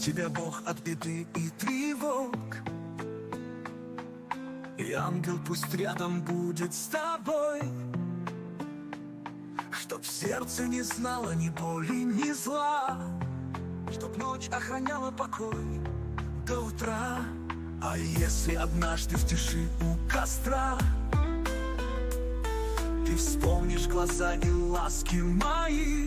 тебя Бог от беды и тревог. И ангел пусть рядом будет с тобой, чтоб сердце не знало ни боли, ни зла, чтоб ночь охраняла покой до утра. А если однажды в тиши у костра ты вспомнишь глаза и ласки мои,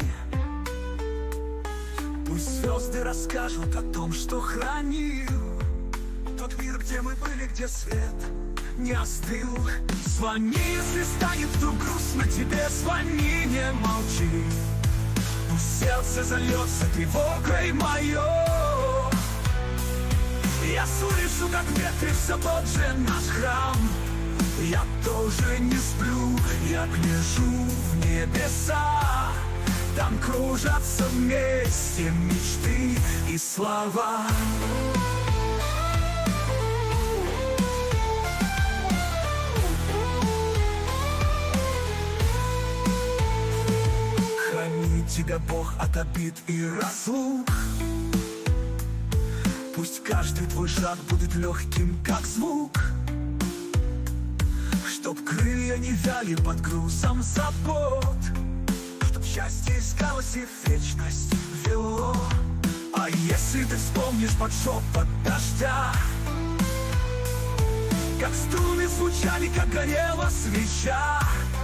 пусть звезды расскажут о том, что хранил тот мир, где мы были, где свет не остыл. Звони, если станет вдруг грустно тебе, звони, не молчи. Пусть сердце зальется тревогой мое. Я слышу, как в ветре все тот же наш храм. Я тоже не сплю, я гляжу в небеса. Там кружатся вместе мечты и слова. Храни тебя Бог от обид и разлук. Пусть каждый твой шаг будет легким, как звук, чтоб крылья не вяли под грузом забот, чтоб счастье искалось и в вечность вело. А если ты вспомнишь под шепот дождя, как струны звучали, как горела свеча,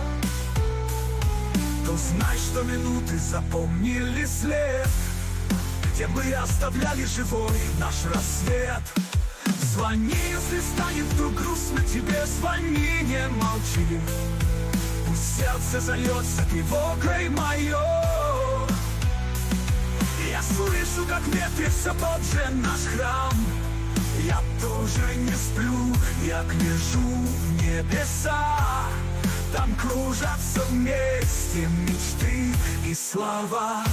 то знай, что минуты запомнили след, где мы оставляли живой наш рассвет. Звони, если станет вдруг грустно тебе, звони, не молчи. Пусть сердце зальется тревогой мое. Я слышу, как в ветре все тот же наш храм. Я тоже не сплю, я гляжу в небеса. Там кружатся вместе мечты и слова.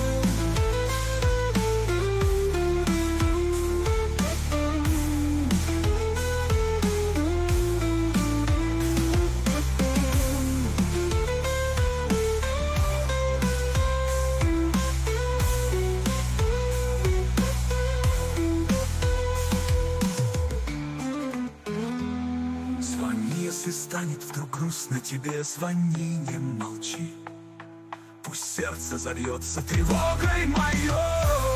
Если станет вдруг грустно тебе, звони, не молчи. Пусть сердце зальется тревогой мое.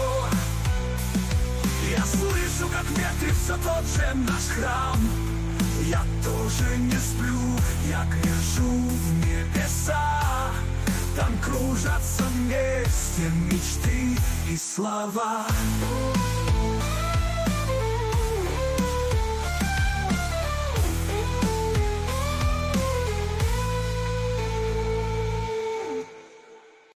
Я слышу, как в ветре все тот же наш храм. Я тоже не сплю, я гляжу в небеса. Там кружатся вместе мечты и слова.